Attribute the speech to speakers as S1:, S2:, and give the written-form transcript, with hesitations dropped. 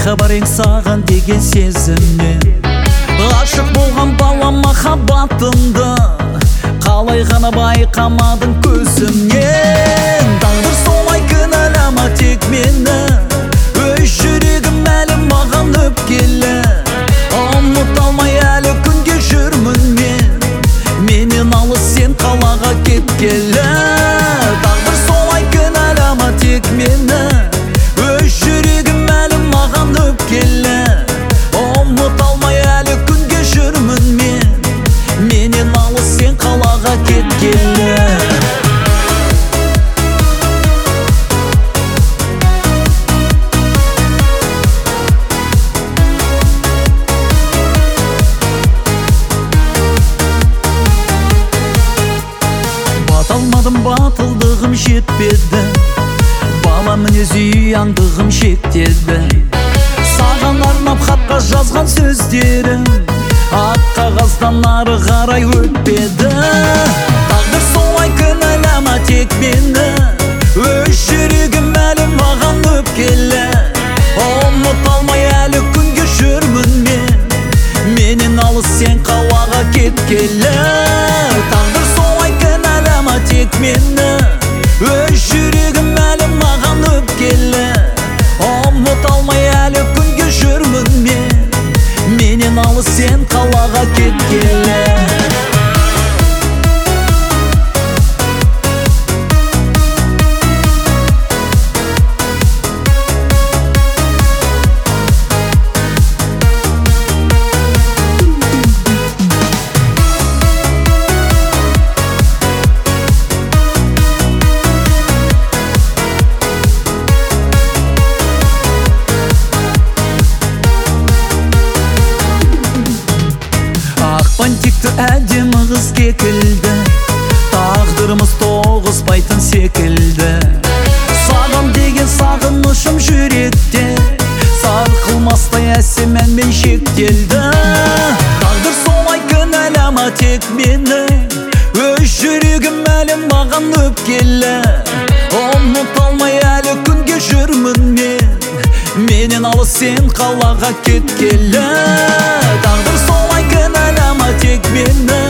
S1: бейхабар ең саған деген сезімнен. Ғашық болған бала махаббатымды қалай ғана байқамадың көзімнен. Тағдыр солай кінәлама тек мені, өз жүрегім әлі маған өпкелі. Ұмыта алмай әлі күнге жүрмін мен, менен алыс сен қалаға кеткелі. Тағдыр солай кінәлама тек мені, өз жүрегім әлі маған өпкелі. Ұмыта алмай әлі күнге жүрмін мен, менен алыс сен қалаға кеткелі. Баталмадым, батылдығым жетпеді, бала мінез ұяңдығым шектеді. Саған арнап хатқа жазған сөздерім ақ қағаздан ары қарай өтпеді. Тағдыр солай кінәлама тек мені, өз жүрегім әлі маған өпкелі. Ұмыта алмай әлі күнге жүрмін мен, менен алыс сен қалаға кеткелі. Тағдыр солай кінәлама тек мені, өз жүрегім әлі маған өпкелі. Ұмыта алмай әлі күнге жүрмін мен, менен алыс сен қалаға кеткелі. Бантикті әдемі қыз кекілді, тағдырымыз тоғыспайтын секілді. Саған деген сағынышым жүректе, сарқылмастай әсем әнмен шектелді. Тағдыр солай кінәлама тек мені, өз жүрегім әлі маған өпкелі. Ұмыта алмай әлі күнге жүрмін мен, менен алыс сен қалаға кеткелі. Тағдыр солай кінәлама тек мені,